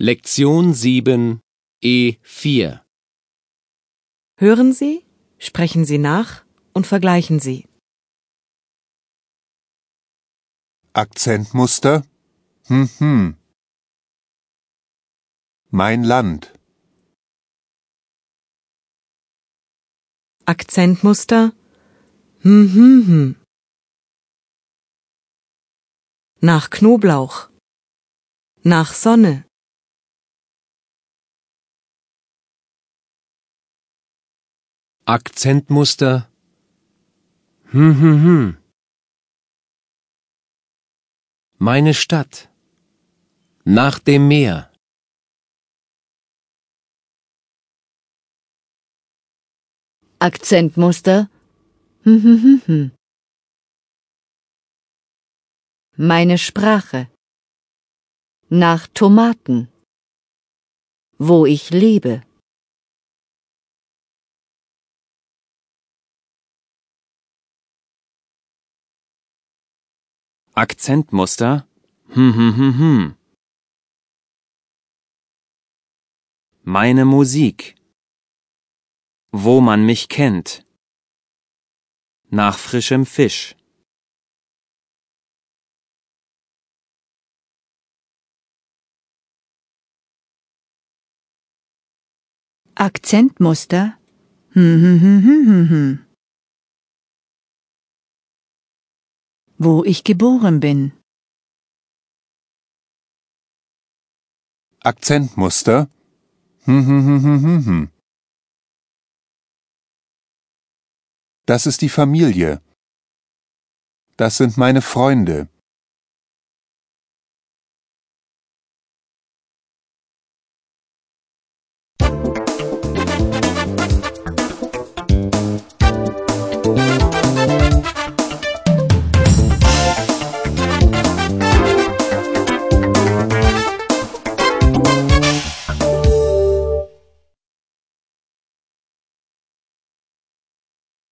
Lektion 7 E4 Hören Sie, sprechen Sie nach und vergleichen Sie. Akzentmuster. Mein Land. Akzentmuster. Nach Knoblauch. Nach Sonne. Akzentmuster. Meine Stadt. Nach dem Meer. Akzentmuster. Meine Sprache. Nach Tomaten. Wo ich lebe. Akzentmuster. Meine Musik. Wo man mich kennt. Nach frischem Fisch. Akzentmuster. Wo ich geboren bin. Akzentmuster. Das ist die Familie. Das sind meine Freunde.